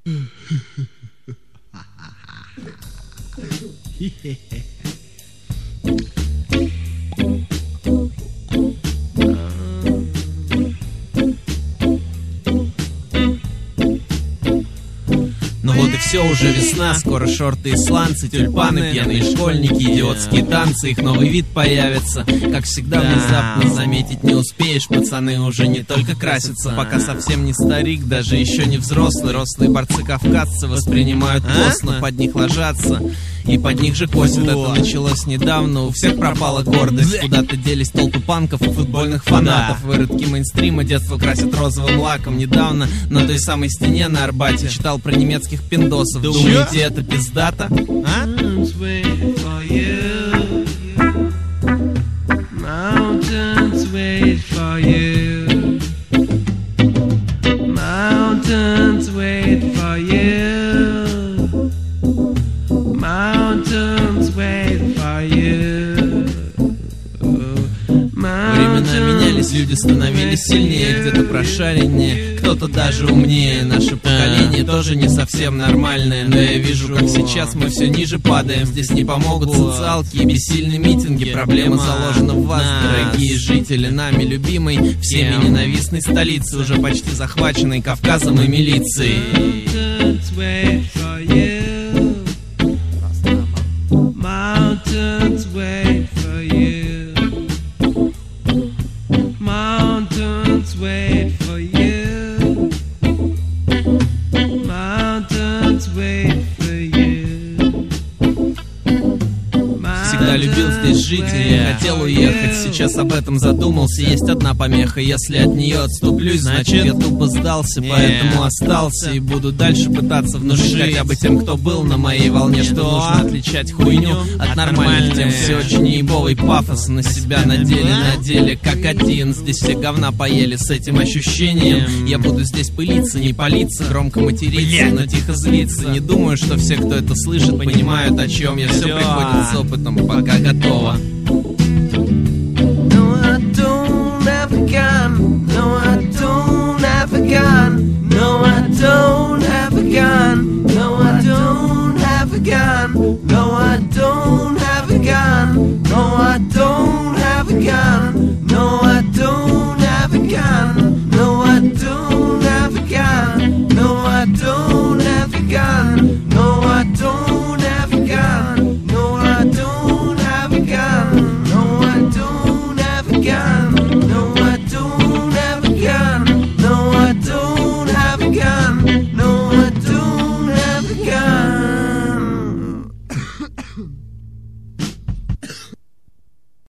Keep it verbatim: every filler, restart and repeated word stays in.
Ну вот и все, уже весна, скоро шорты и сланцы, тюльпаны, пьяные школьники, идиотские танцы, их новый вид появится. Как всегда, внезапно заметить не успеешь, пацаны уже не только красятся. Пока совсем не старик, даже еще не взрослый, рослые борцы-кавказцы воспринимают постно, под них ложатся и под них же косят. Это началось недавно, у всех пропала гордость. Куда-то делись толпы панков и футбольных фанатов. Выродки мейнстрима детство красят розовым лаком. Недавно на той самой стене на Арбате читал про немецких пиндосов. Думаете, это пиздата? А? Времена менялись, люди становились сильнее, где-то прошареннее, кто-то даже умнее. Наше поколение тоже не совсем нормальное, но я вижу, как сейчас мы все ниже падаем. Здесь не помогут социалки и бессильные митинги. Проблема заложена в вас, дорогие жители, нами любимой, всеми ненавистной столицы, уже почти захваченной Кавказом и милицией. Mountains wait for you. Mountains wait for you. Mountains wait for you. Всегда любил здесь жить и не хотел уехать. Сейчас об этом задумался, есть одна помеха. Если от нее отступлюсь, значит я тупо сдался. Поэтому остался и буду дальше пытаться внушить хотя бы тем, кто был на моей волне, что нужно отличать хуйню от нормальных тем. Все очень ебовый пафос на себя надели, надели как один. Здесь все говна поели, с этим ощущением я буду здесь пылиться, не палиться, громко материться, но тихо злиться. Не думаю, что все, кто это слышит, понимают, о чем я. Все приходит с опытом, пока готово. No, I don't have a gun. No, I don't have a gun. No, I don't have a gun. No, I don't have a gun. No, I don't have a gun. No, I don't have a gun.